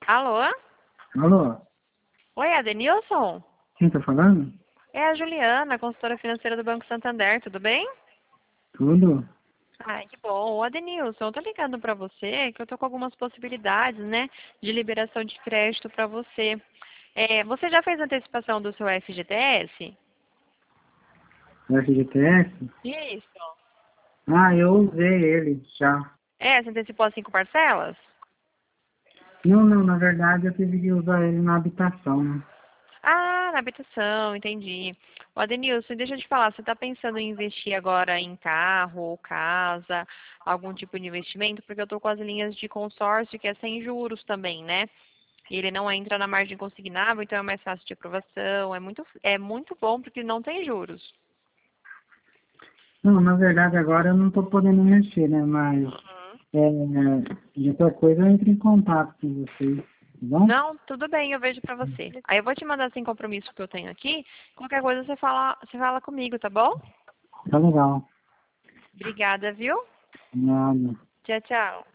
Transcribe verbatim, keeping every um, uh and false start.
Alô? Alô? Oi, Adenilson? Quem tá falando? É a Juliana, consultora financeira do Banco Santander, tudo bem? Tudo? Ai, que bom. Ô, Adenilson, eu tô ligando pra você que eu tô com algumas possibilidades, né, de liberação de crédito pra você. É, você já fez antecipação do seu F G T S? O F G T S? Isso. Ah, eu usei ele já. É, você antecipou as cinco parcelas? Não, não, na verdade eu tive que usar ele na habitação, né? Ah, na habitação, entendi. Ô, Adenilson, deixa eu te falar, você está pensando em investir agora em carro ou casa, algum tipo de investimento? Porque eu estou com as linhas de consórcio que é sem juros também, né? E ele não entra na margem consignável, então é mais fácil de aprovação, é muito, é muito bom porque não tem juros. Não, na verdade agora eu não tô podendo mexer, né? Mas Uhum. é, de outra coisa eu entro em contato com vocês, tá bom? Não, tudo bem, eu vejo pra você. Aí eu vou te mandar sem compromisso que eu tenho aqui. Qualquer coisa você fala, você fala comigo, tá bom? Tá legal. Obrigada, viu? Nada. Tchau, tchau.